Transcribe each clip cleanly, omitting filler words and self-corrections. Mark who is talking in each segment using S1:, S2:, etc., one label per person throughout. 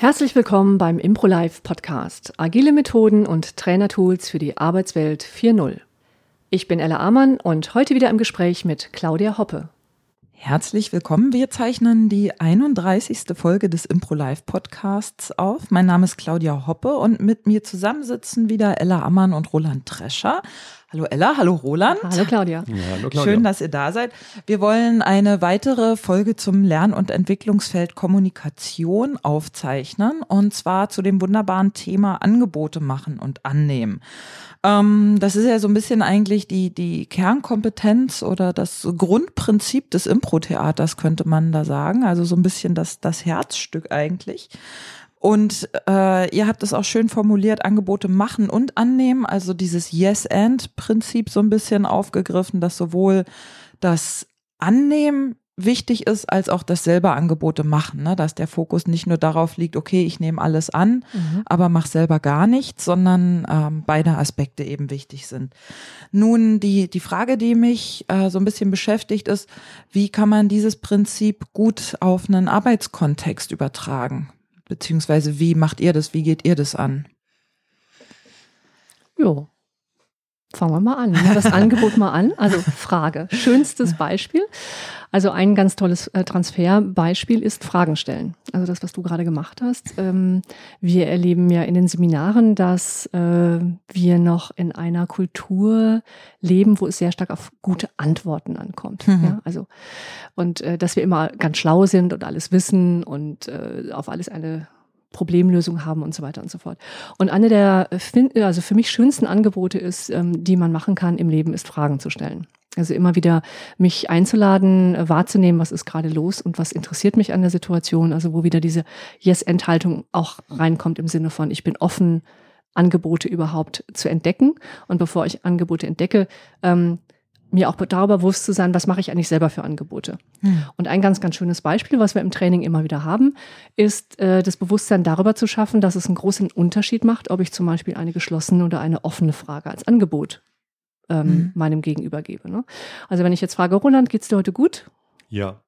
S1: Herzlich willkommen beim ImproLife Podcast. Agile Methoden und Trainertools für die Arbeitswelt 4.0. Ich bin Ella Amann und heute wieder im Gespräch mit Claudia Hoppe.
S2: Herzlich willkommen. Wir zeichnen die 31. Folge des ImproLife Podcasts auf. Mein Name ist Claudia Hoppe und mit mir zusammen sitzen wieder Ella Amann und Roland Trescher. Hallo Ella, hallo Roland.
S1: Hallo Claudia.
S3: Ja, hallo Claudia.
S2: Schön, dass ihr da seid. Wir wollen eine weitere Folge zum Lern- und Entwicklungsfeld Kommunikation aufzeichnen und zwar zu dem wunderbaren Thema Angebote machen und annehmen. Das ist ja so ein bisschen eigentlich die Kernkompetenz oder das Grundprinzip des Impro-Theaters, könnte man da sagen. Also so ein bisschen das Herzstück eigentlich. Und ihr habt es auch schön formuliert, Angebote machen und annehmen, also dieses Yes-and-Prinzip so ein bisschen aufgegriffen, dass sowohl das Annehmen wichtig ist, als auch das selber Angebote machen, ne? Dass der Fokus nicht nur darauf liegt, okay, ich nehme alles an, aber mach selber gar nichts, sondern beide Aspekte eben wichtig sind. Nun, die Frage, die mich so ein bisschen beschäftigt, ist, wie kann man dieses Prinzip gut auf einen Arbeitskontext übertragen? Beziehungsweise wie macht ihr das, wie geht ihr das an?
S1: Jo, fangen wir mal an. Das Angebot mal an. Also Frage, schönstes Beispiel. Also ein ganz tolles Transferbeispiel ist Fragen stellen. Also das, was du gerade gemacht hast. Wir erleben ja in den Seminaren, dass wir noch in einer Kultur leben, wo es sehr stark auf gute Antworten ankommt. Ja, also und dass wir immer ganz schlau sind und alles wissen und auf alles eine Problemlösung haben und so weiter und so fort. Und eine der also für mich schönsten Angebote ist, die man machen kann im Leben, ist Fragen zu stellen. Also immer wieder mich einzuladen, wahrzunehmen, was ist gerade los und was interessiert mich an der Situation. Also wo wieder diese Yes-Enthaltung auch reinkommt im Sinne von, ich bin offen, Angebote überhaupt zu entdecken. Und bevor ich Angebote entdecke, mir auch darüber bewusst zu sein, was mache ich eigentlich selber für Angebote. Und ein ganz, ganz schönes Beispiel, was wir im Training immer wieder haben, ist das Bewusstsein darüber zu schaffen, dass es einen großen Unterschied macht, ob ich zum Beispiel eine geschlossene oder eine offene Frage als Angebot meinem Gegenüber gebe. Ne? Also wenn ich jetzt frage, Roland, geht's dir heute gut?
S3: Ja.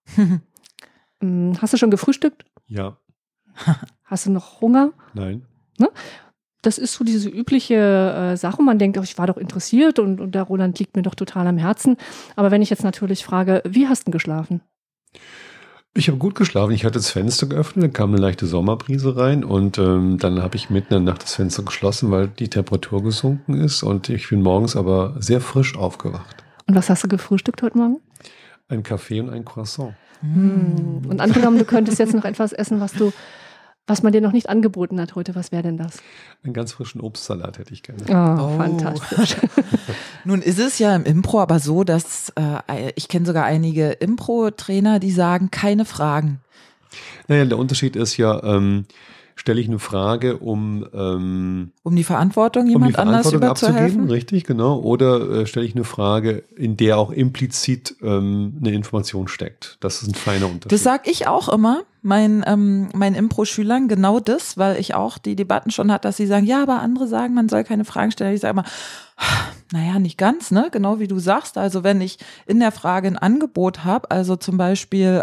S1: Hast du schon gefrühstückt?
S3: Ja.
S1: Hast du noch Hunger?
S3: Nein.
S1: Ne? Das ist so diese übliche Sache. Man denkt, ich war doch interessiert und der Roland liegt mir doch total am Herzen. Aber wenn ich jetzt natürlich frage, wie hast du geschlafen?
S3: Ich habe gut geschlafen. Ich hatte das Fenster geöffnet, dann kam eine leichte Sommerbrise rein und dann habe ich mitten in der Nacht das Fenster geschlossen, weil die Temperatur gesunken ist und ich bin morgens aber sehr frisch aufgewacht.
S1: Und was hast du gefrühstückt heute Morgen?
S3: Ein Kaffee und ein Croissant.
S1: Und angenommen, du könntest jetzt noch etwas essen, was man dir noch nicht angeboten hat heute, was wäre denn das?
S3: Einen ganz frischen Obstsalat hätte ich gerne.
S1: Oh, fantastisch.
S2: Nun ist es ja im Impro aber so, dass ich kenne sogar einige Impro-Trainer, die sagen, keine Fragen.
S3: Naja, der Unterschied ist ja, stelle ich eine Frage, um
S2: die Verantwortung jemand anders
S3: abzugeben,
S2: überzuhelfen?
S3: richtig, genau. Oder stelle ich eine Frage, in der auch implizit eine Information steckt. Das ist ein feiner Unterschied.
S2: Das sage ich auch immer meinen Impro-Schülern, genau das, weil ich auch die Debatten schon hatte, dass sie sagen, ja, aber andere sagen, man soll keine Fragen stellen. Ich sage immer, naja, nicht ganz, ne? Genau wie du sagst. Also wenn ich in der Frage ein Angebot habe, also zum Beispiel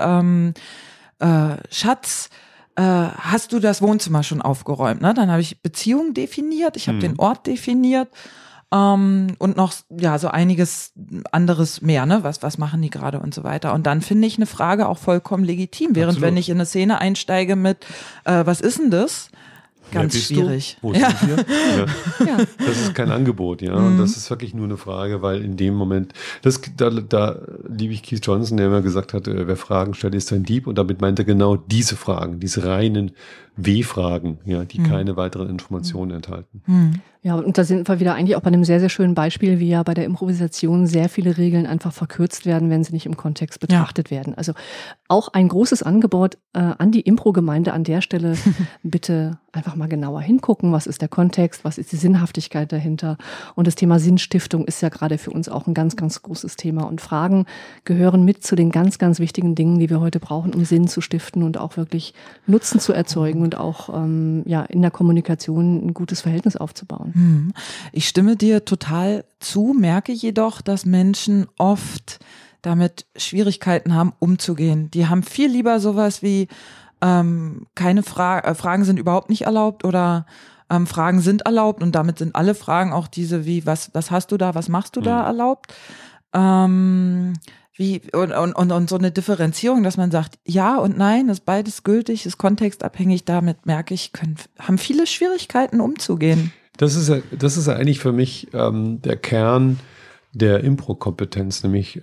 S2: Schatz, hast du das Wohnzimmer schon aufgeräumt? Ne? Dann habe ich Beziehung definiert, ich habe den Ort definiert und noch ja so einiges anderes mehr, ne? Was machen die gerade und so weiter. Und dann finde ich eine Frage auch vollkommen legitim, während
S3: Absolut.
S2: wenn ich in eine Szene einsteige mit was ist denn das? Ganz schwierig.
S3: Wo sind wir?
S1: Ja.
S3: Das ist kein Angebot, ja. Und das ist wirklich nur eine Frage, weil in dem Moment, da liebe ich Keith Johnson, der immer gesagt hat, wer Fragen stellt, ist ein Dieb. Und damit meint er genau diese Fragen, diese reinen W-Fragen, ja, die keine weiteren Informationen enthalten.
S1: Ja, und da sind wir wieder eigentlich auch bei einem sehr, sehr schönen Beispiel, wie ja bei der Improvisation sehr viele Regeln einfach verkürzt werden, wenn sie nicht im Kontext betrachtet werden. Also auch ein großes Angebot an die Impro-Gemeinde an der Stelle, bitte einfach mal genauer hingucken, was ist der Kontext, was ist die Sinnhaftigkeit dahinter. Und das Thema Sinnstiftung ist ja gerade für uns auch ein ganz, ganz großes Thema. Und Fragen gehören mit zu den ganz, ganz wichtigen Dingen, die wir heute brauchen, um Sinn zu stiften und auch wirklich Nutzen zu erzeugen und auch in der Kommunikation ein gutes Verhältnis aufzubauen.
S2: Ich stimme dir total zu, merke jedoch, dass Menschen oft damit Schwierigkeiten haben, umzugehen. Die haben viel lieber sowas wie keine Fragen sind überhaupt nicht erlaubt oder Fragen sind erlaubt und damit sind alle Fragen, auch diese wie, was hast du da, was machst du da, erlaubt. Und so eine Differenzierung, dass man sagt, ja und nein, ist beides gültig, ist kontextabhängig, damit merke ich, haben viele Schwierigkeiten umzugehen.
S3: Das ist ja eigentlich für mich der Kern der Impro-Kompetenz, nämlich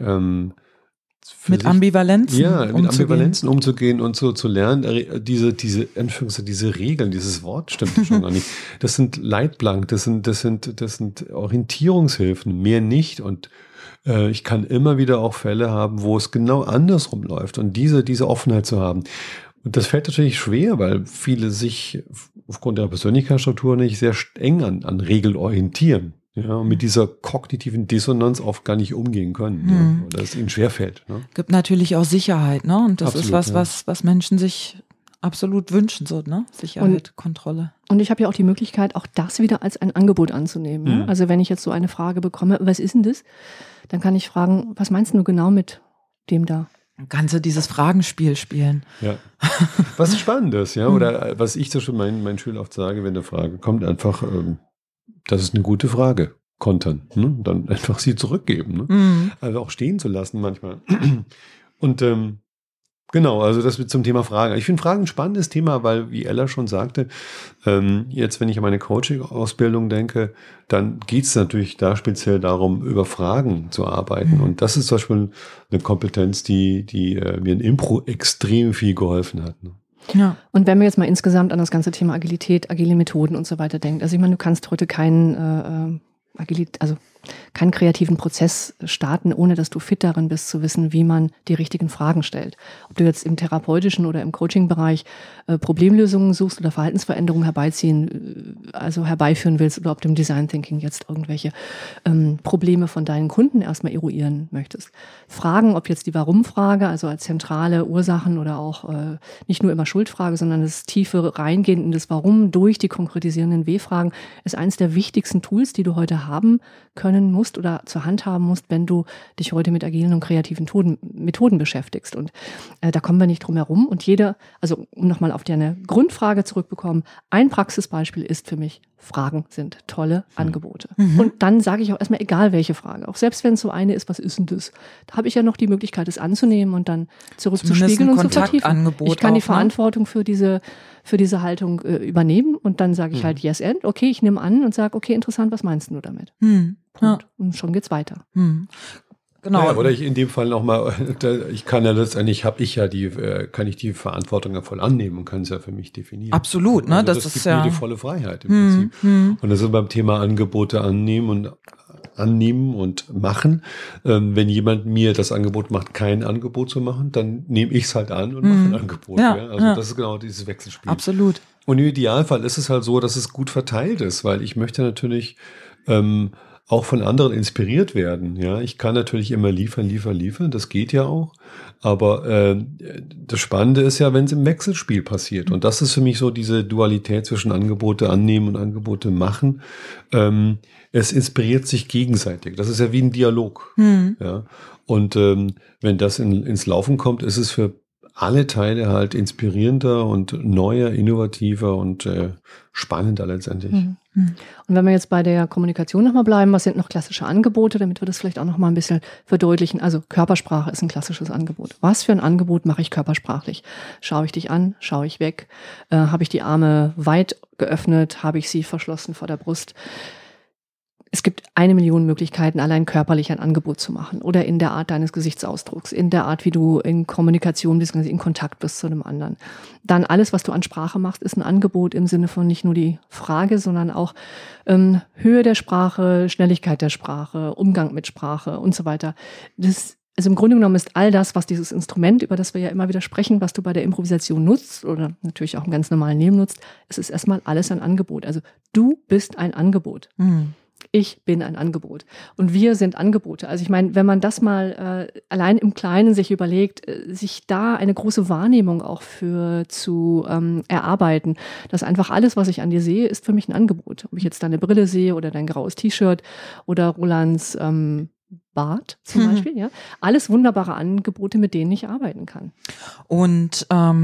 S2: mit Ambivalenzen
S3: umzugehen und so zu lernen, diese Regeln, dieses Wort stimmt schon gar nicht. Das sind Leitplanken, das sind Orientierungshilfen, mehr nicht. Und ich kann immer wieder auch Fälle haben, wo es genau andersrum läuft und diese Offenheit zu haben. Und das fällt natürlich schwer, weil viele sich aufgrund ihrer Persönlichkeitsstruktur nicht sehr eng an Regeln orientieren. Ja, und mit dieser kognitiven Dissonanz oft gar nicht umgehen können, oder es ihnen schwerfällt. Ne?
S2: Gibt natürlich auch Sicherheit, ne? Und das
S3: Absolut,
S2: ist was Menschen sich absolut wünschen, so, ne? Sicherheit, Kontrolle.
S1: Und ich habe ja auch die Möglichkeit, auch das wieder als ein Angebot anzunehmen. Ne? Also wenn ich jetzt so eine Frage bekomme, was ist denn das? Dann kann ich fragen, was meinst du genau mit dem da?
S2: Ganze dieses Fragenspiel spielen.
S3: Ja. Was spannend ist, ja, oder was ich so schon meinen Schülern oft sage, wenn eine Frage kommt, einfach, das ist eine gute Frage, kontern, ne? Dann einfach sie zurückgeben, ne? Also auch stehen zu lassen manchmal. Und genau, also das zum Thema Fragen. Ich finde Fragen ein spannendes Thema, weil, wie Ella schon sagte, jetzt, wenn ich an meine Coaching-Ausbildung denke, dann geht es natürlich da speziell darum, über Fragen zu arbeiten. Und das ist zum Beispiel eine Kompetenz, die mir in Impro extrem viel geholfen hat. Ne?
S1: Ja. Und wenn man jetzt mal insgesamt an das ganze Thema Agilität, agile Methoden und so weiter denkt, also ich meine, du kannst heute keinen kreativen Prozess starten, ohne dass du fit darin bist, zu wissen, wie man die richtigen Fragen stellt. Ob du jetzt im therapeutischen oder im Coaching-Bereich Problemlösungen suchst oder Verhaltensveränderungen herbeiführen willst, oder ob du im Design Thinking jetzt irgendwelche Probleme von deinen Kunden erstmal eruieren möchtest. Fragen, ob jetzt die Warum-Frage, also als zentrale Ursachen oder auch nicht nur immer Schuldfrage, sondern das tiefe Reingehen in das Warum durch die konkretisierenden W-Fragen, ist eines der wichtigsten Tools, die du heute haben können musst oder zur Hand haben musst, wenn du dich heute mit agilen und kreativen Methoden beschäftigst. Und da kommen wir nicht drum herum. Und also um nochmal auf deine Grundfrage zurückbekommen, ein Praxisbeispiel ist für mich, Fragen sind tolle Angebote. Und dann sage ich auch erstmal, egal welche Frage, auch selbst wenn es so eine ist, was ist denn das? Da habe ich ja noch die Möglichkeit, es anzunehmen und dann zurückzuspiegeln und zu vertiefen. Ich kann die Verantwortung für diese Haltung übernehmen und dann sage ich halt yes and, okay, ich nehme an und sage, okay, interessant, was meinst du damit? Und schon geht's weiter.
S2: Genau.
S3: Ja, oder ich in dem Fall nochmal, ich kann ja letztendlich, kann ich die Verantwortung ja voll annehmen und kann es ja für mich definieren.
S2: Absolut, ne?
S3: Also
S2: das
S3: gibt
S2: ist
S3: mir die volle Freiheit im Prinzip. Und das ist beim Thema Angebote annehmen und machen. Wenn jemand mir das Angebot macht, kein Angebot zu machen, dann nehme ich es halt an und mache ein Angebot. Ja, also das ist genau dieses Wechselspiel.
S2: Absolut.
S3: Und im Idealfall ist es halt so, dass es gut verteilt ist, weil ich möchte natürlich auch von anderen inspiriert werden. Ja, ich kann natürlich immer liefern, das geht ja auch. Aber das Spannende ist ja, wenn es im Wechselspiel passiert. Und das ist für mich so diese Dualität zwischen Angebote annehmen und Angebote machen. Es inspiriert sich gegenseitig. Das ist ja wie ein Dialog. Ja? Und wenn das ins Laufen kommt, ist es für alle Teile halt inspirierender und neuer, innovativer und spannender letztendlich.
S1: Und wenn wir jetzt bei der Kommunikation nochmal bleiben, was sind noch klassische Angebote, damit wir das vielleicht auch nochmal ein bisschen verdeutlichen. Also Körpersprache ist ein klassisches Angebot. Was für ein Angebot mache ich körpersprachlich? Schaue ich dich an? Schaue ich weg? Habe ich die Arme weit geöffnet? Habe ich sie verschlossen vor der Brust? Es gibt 1 Million Möglichkeiten, allein körperlich ein Angebot zu machen oder in der Art deines Gesichtsausdrucks, in der Art, wie du in Kommunikation bist, in Kontakt bist zu einem anderen. Dann alles, was du an Sprache machst, ist ein Angebot im Sinne von nicht nur die Frage, sondern auch Höhe der Sprache, Schnelligkeit der Sprache, Umgang mit Sprache und so weiter. Also im Grunde genommen ist all das, was dieses Instrument, über das wir ja immer wieder sprechen, was du bei der Improvisation nutzt oder natürlich auch im ganz normalen Leben nutzt, es ist erstmal alles ein Angebot. Also du bist ein Angebot. Ich bin ein Angebot und wir sind Angebote. Also ich meine, wenn man das mal allein im Kleinen sich überlegt, sich da eine große Wahrnehmung auch für zu erarbeiten, dass einfach alles, was ich an dir sehe, ist für mich ein Angebot. Ob ich jetzt deine Brille sehe oder dein graues T-Shirt oder Rolands Bad zum Beispiel, ja. Alles wunderbare Angebote, mit denen ich arbeiten kann.
S2: Und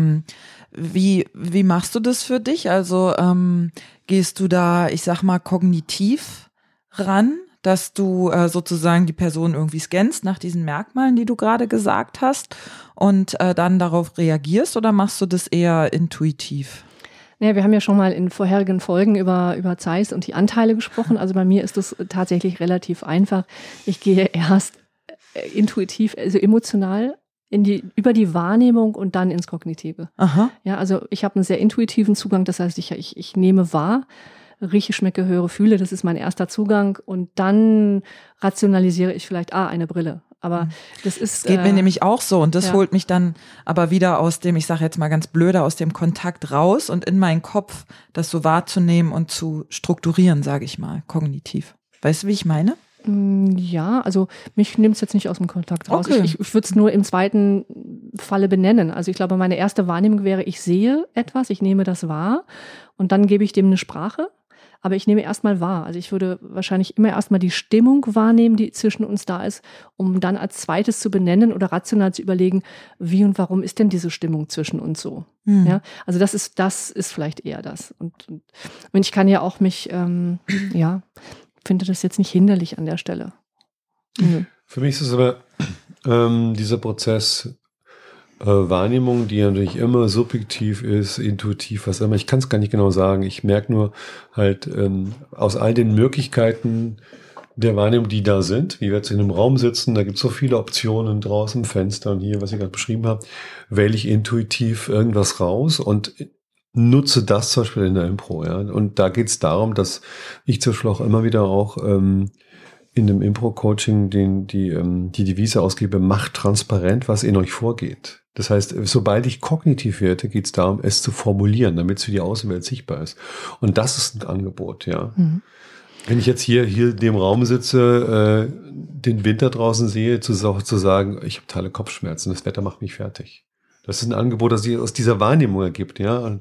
S2: wie machst du das für dich? Also gehst du da, ich sag mal, kognitiv ran, dass du sozusagen die Person irgendwie scannst nach diesen Merkmalen, die du gerade gesagt hast und dann darauf reagierst, oder machst du das eher intuitiv?
S1: Naja, wir haben ja schon mal in vorherigen Folgen über Zeiss und die Anteile gesprochen. Also bei mir ist das tatsächlich relativ einfach. Ich gehe erst intuitiv, also emotional über die Wahrnehmung und dann ins Kognitive.
S2: Aha.
S1: Ja, also ich habe einen sehr intuitiven Zugang. Das heißt, ich nehme wahr, rieche, schmecke, höre, fühle. Das ist mein erster Zugang. Und dann rationalisiere ich vielleicht, eine Brille. Aber das ist.
S2: Es geht mir nämlich auch so, und das holt mich dann aber wieder aus dem, ich sage jetzt mal ganz blöde, aus dem Kontakt raus und in meinen Kopf, das so wahrzunehmen und zu strukturieren, sage ich mal, kognitiv. Weißt du, wie ich meine?
S1: Ja, also mich nimmt es jetzt nicht aus dem Kontakt raus.
S2: Okay.
S1: Ich würde es nur im zweiten Falle benennen. Also ich glaube, meine erste Wahrnehmung wäre, ich sehe etwas, ich nehme das wahr und dann gebe ich dem eine Sprache. Aber ich nehme erstmal wahr. Also ich würde wahrscheinlich immer erstmal die Stimmung wahrnehmen, die zwischen uns da ist, um dann als zweites zu benennen oder rational zu überlegen, wie und warum ist denn diese Stimmung zwischen uns so? Ja, also das ist vielleicht eher das. Und ich kann ja auch mich, finde das jetzt nicht hinderlich an der Stelle.
S3: Für mich ist es aber dieser Prozess Wahrnehmung, die natürlich immer subjektiv ist, intuitiv, was immer. Ich kann es gar nicht genau sagen. Ich merke nur halt aus all den Möglichkeiten der Wahrnehmung, die da sind, wie wir jetzt in einem Raum sitzen, da gibt es so viele Optionen draußen, Fenster und hier, was ich gerade beschrieben habe, wähle ich intuitiv irgendwas raus und nutze das zum Beispiel in der Impro. Ja? Und da geht es darum, dass ich zum Beispiel auch immer wieder auch in dem Impro-Coaching die Devise ausgebe, macht transparent, was in euch vorgeht. Das heißt, sobald ich kognitiv werde, geht es darum, es zu formulieren, damit es für die Außenwelt sichtbar ist. Und das ist ein Angebot, ja. Mhm. Wenn ich jetzt hier in dem Raum sitze, den Winter draußen sehe, zu sagen, ich habe totale Kopfschmerzen, das Wetter macht mich fertig. Das ist ein Angebot, das sich aus dieser Wahrnehmung ergibt, ja. Und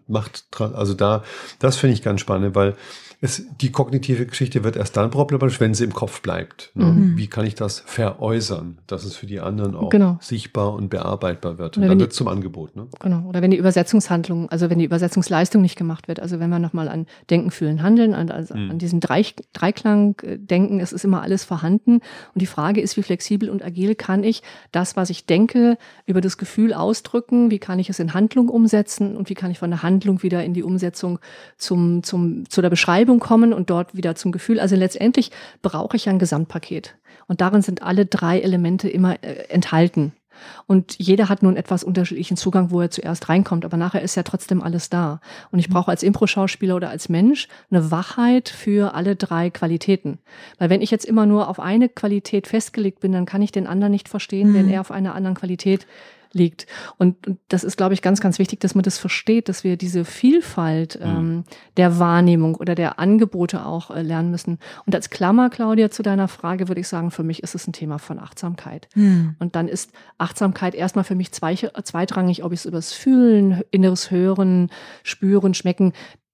S3: das finde ich ganz spannend, weil die kognitive Geschichte wird erst dann problematisch, wenn sie im Kopf bleibt. Ne? Mhm. Wie kann ich das veräußern, dass es für die anderen auch sichtbar und bearbeitbar wird? Und dann wird es zum Angebot. Ne?
S1: Genau. Oder wenn die Übersetzungshandlung, also wenn die Übersetzungsleistung nicht gemacht wird, also wenn wir nochmal an Denken, Fühlen, Handeln, an diesen Dreiklang denken, es ist immer alles vorhanden. Und die Frage ist, wie flexibel und agil kann ich das, was ich denke, über das Gefühl ausdrücken? Wie kann ich es in Handlung umsetzen? Und wie kann ich von der Handlung wieder in die Umsetzung zu der Beschreibung kommen und dort wieder zum Gefühl. Also letztendlich brauche ich ein Gesamtpaket. Und darin sind alle 3 Elemente immer enthalten. Und jeder hat nun etwas unterschiedlichen Zugang, wo er zuerst reinkommt. Aber nachher ist ja trotzdem alles da. Und ich brauche als Impro-Schauspieler oder als Mensch eine Wachheit für alle 3 Qualitäten. Weil wenn ich jetzt immer nur auf eine Qualität festgelegt bin, dann kann ich den anderen nicht verstehen, wenn er auf einer anderen Qualität liegt. Und das ist, glaube ich, ganz, ganz wichtig, dass man das versteht, dass wir diese Vielfalt der Wahrnehmung oder der Angebote auch lernen müssen. Und als Klammer, Claudia, zu deiner Frage würde ich sagen, für mich ist es ein Thema von Achtsamkeit. Und dann ist Achtsamkeit erstmal für mich zweitrangig, ob ich es über das Fühlen, inneres Hören, Spüren, Schmecken.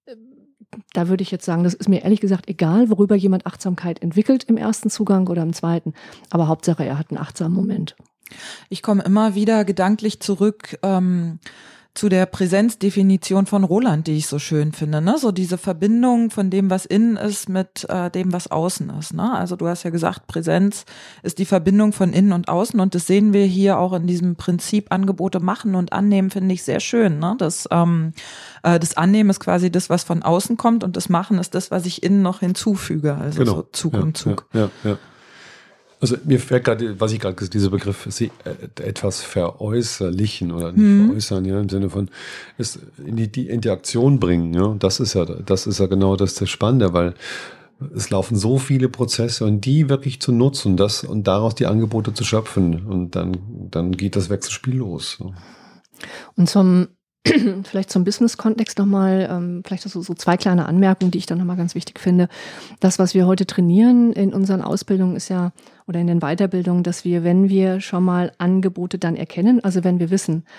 S1: Da würde ich jetzt sagen, das ist mir ehrlich gesagt egal, worüber jemand Achtsamkeit entwickelt im ersten Zugang oder im zweiten. Aber Hauptsache, er hat einen achtsamen Moment.
S2: Ich komme immer wieder gedanklich zurück zu der Präsenzdefinition von Roland, die ich so schön finde, ne? So diese Verbindung von dem, was innen ist, mit dem, was außen ist, ne? Also du hast ja gesagt, Präsenz ist die Verbindung von innen und außen, und das sehen wir hier auch in diesem Prinzip Angebote machen und annehmen, finde ich sehr schön, ne? Das Annehmen ist quasi das, was von außen kommt, und das Machen ist das, was ich innen noch hinzufüge, also so Zug um Zug.
S3: Ja. Also mir fällt gerade, was ich gerade gesagt habe, dieser Begriff, etwas veräußerlichen oder nicht veräußern, ja, im Sinne von es in die Interaktion bringen, ja. Das ist ja genau das Spannende, weil es laufen so viele Prozesse, und die wirklich zu nutzen, und daraus die Angebote zu schöpfen, und dann geht das Wechselspiel los. Ja.
S1: Und vielleicht zum Business-Kontext nochmal, vielleicht so 2 kleine Anmerkungen, die ich dann nochmal ganz wichtig finde. Das, was wir heute trainieren in unseren Ausbildungen, ist ja, oder in den Weiterbildungen, dass wir, wenn wir schon mal Angebote dann erkennen, also wenn wir wissen,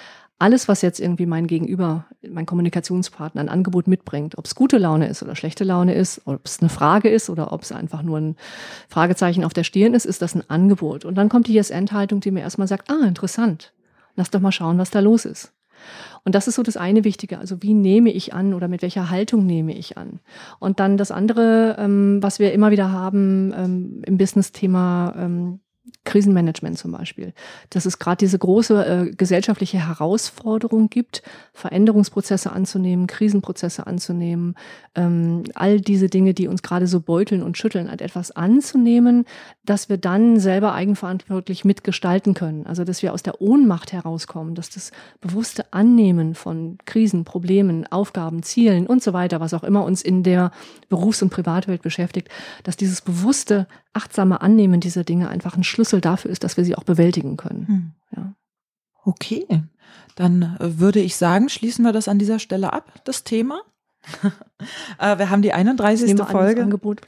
S1: alles, was jetzt irgendwie mein Gegenüber, mein Kommunikationspartner ein Angebot mitbringt, ob es gute Laune ist oder schlechte Laune ist, ob es eine Frage ist oder ob es einfach nur ein Fragezeichen auf der Stirn ist das ein Angebot. Und dann kommt die Yes-And-Haltung, die mir erstmal sagt, interessant, lass doch mal schauen, was da los ist. Und das ist so das eine Wichtige, also wie nehme ich an oder mit welcher Haltung nehme ich an. Und dann das andere, was wir immer wieder haben im Business-Thema Krisenmanagement zum Beispiel, dass es gerade diese große gesellschaftliche Herausforderung gibt, Veränderungsprozesse anzunehmen, Krisenprozesse anzunehmen, all diese Dinge, die uns gerade so beuteln und schütteln, halt etwas anzunehmen, dass wir dann selber eigenverantwortlich mitgestalten können. Also dass wir aus der Ohnmacht herauskommen, dass das bewusste Annehmen von Krisen, Problemen, Aufgaben, Zielen und so weiter, was auch immer uns in der Berufs- und Privatwelt beschäftigt, dass dieses bewusste, achtsame Annehmen dieser Dinge einfach ein Schlüssel dafür ist, dass wir sie auch bewältigen können. Ja.
S2: Okay, dann würde ich sagen, schließen wir das an dieser Stelle ab, das Thema. Wir haben die 31. Folge.
S1: Angebot.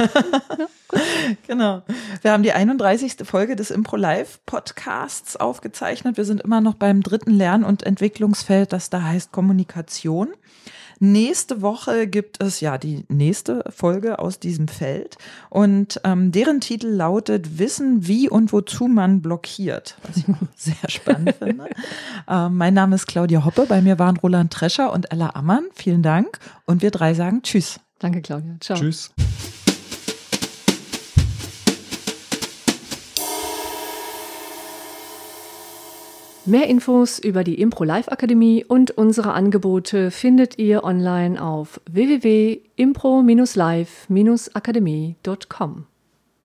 S2: Genau. Wir haben die 31. Folge des Impro-Live-Podcasts aufgezeichnet. Wir sind immer noch beim 3. Lern- und Entwicklungsfeld, das da heißt Kommunikation. Nächste Woche gibt es ja die nächste Folge aus diesem Feld und deren Titel lautet Wissen, wie und wozu man blockiert, was ich sehr spannend finde. Mein Name ist Claudia Hoppe, bei mir waren Roland Trescher und Ella Ammann. Vielen Dank und wir 3 sagen Tschüss.
S1: Danke, Claudia. Ciao.
S3: Tschüss.
S1: Mehr Infos über die Impro-Live-Akademie und unsere Angebote findet ihr online auf www.impro-live-akademie.com.